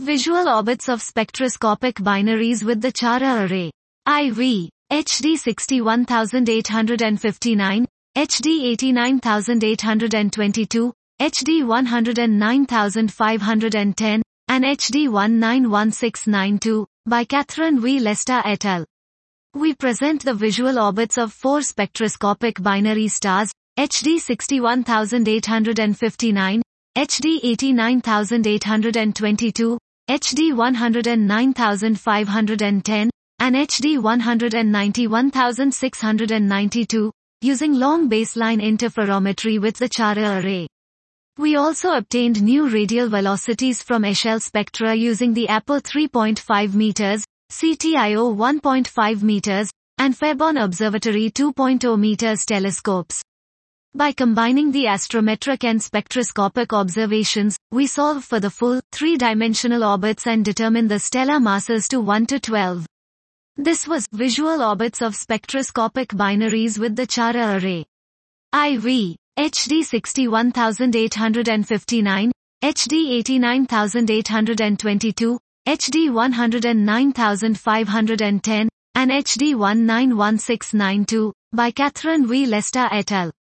Visual orbits of spectroscopic binaries with the Chara array. IV, HD 61859, HD 89822, HD 109510, and HD 191692, by Catherine V. Lesta et al. We present the visual orbits of four spectroscopic binary stars, HD 61859, HD 89822, HD 109510, and HD 191692, using long baseline interferometry with the Chara array. We also obtained new radial velocities from Echelle spectra using the APO 3.5 meters, CTIO 1.5 meters, and Fairborn Observatory 2.0 meters telescopes. By combining the astrometric and spectroscopic observations, we solve for the full, three-dimensional orbits and determine the stellar masses to 1 to 12. This was visual orbits of spectroscopic binaries with the Chara array. IV, HD 61859, HD 89822, HD 109510, and HD 191692, by Catherine V. Lesta et al.